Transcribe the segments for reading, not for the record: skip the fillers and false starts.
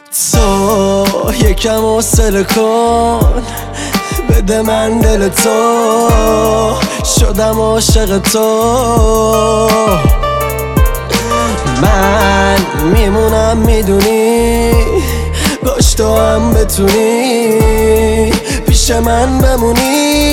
تو یکم حوصله کن، بده من دل تو، شدم عاشق تو. من میمونم میدونی، باش تو هم بتونی پیش من بمونی.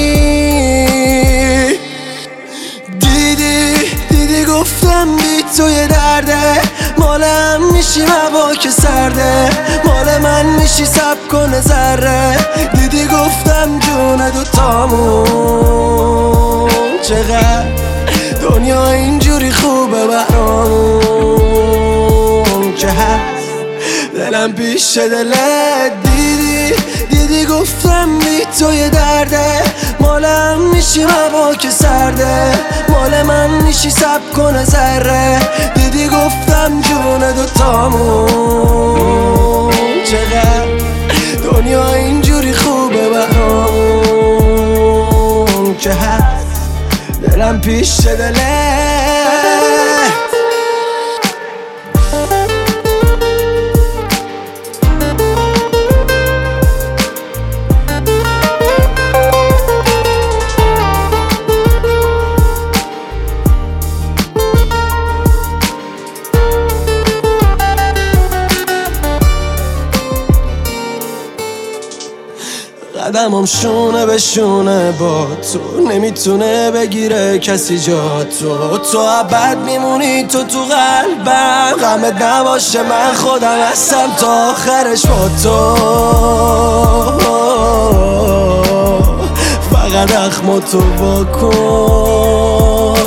دیدی گفتم بی تو یه درده، مال هم میشی هوا که سرده، مال من میشی سب کنه ذره. دیدی گفتم جون دوتامون چقدر دنیا اینجوری خوبه برامون که هست دلم پیش دلت. دیدی گفتم بی تو یه درده، مالم میشی هوا که سرده، مال من میشی سب کنه ذره. دیدی گفتم جون دوتامون چقدر دنیا اینجوری خوبه برامون که هست دلم پیش دلت. قدمم شونه به شونه با تو، نمیتونه بگیره کسی جا تو. تو ابد میمونی تو قلبم، غمت نباشه من خودم هستم تا آخرش با تو. فقط اخم تو واکن.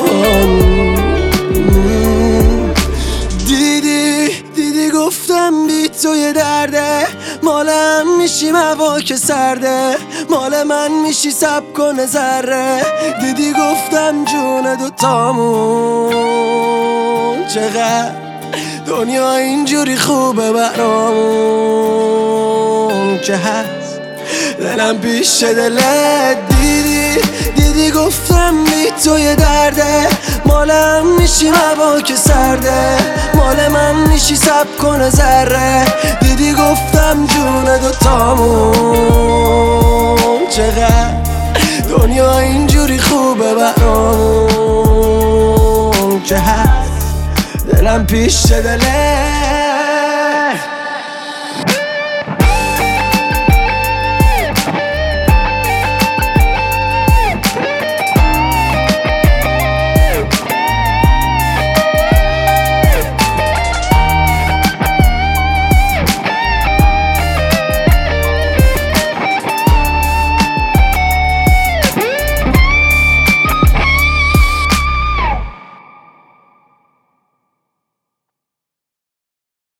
دیدی گفتم بی تو یه درده، مالم میشی هوا که سرده، مال من میشی سب کنه ذره. دیدی گفتم جون دوتامون چقدر دنیا اینجوری خوبه برامون که هست دلم پیش دلت. دیدی گفتم بی تو یه درده، مالم میشی هوا که سرده، مال من میشی سب کنه ذره. دیدی گفتم جون دوتامون چقدر دنیا اینجوری خوبه برامون که هست دلم پیش دلت.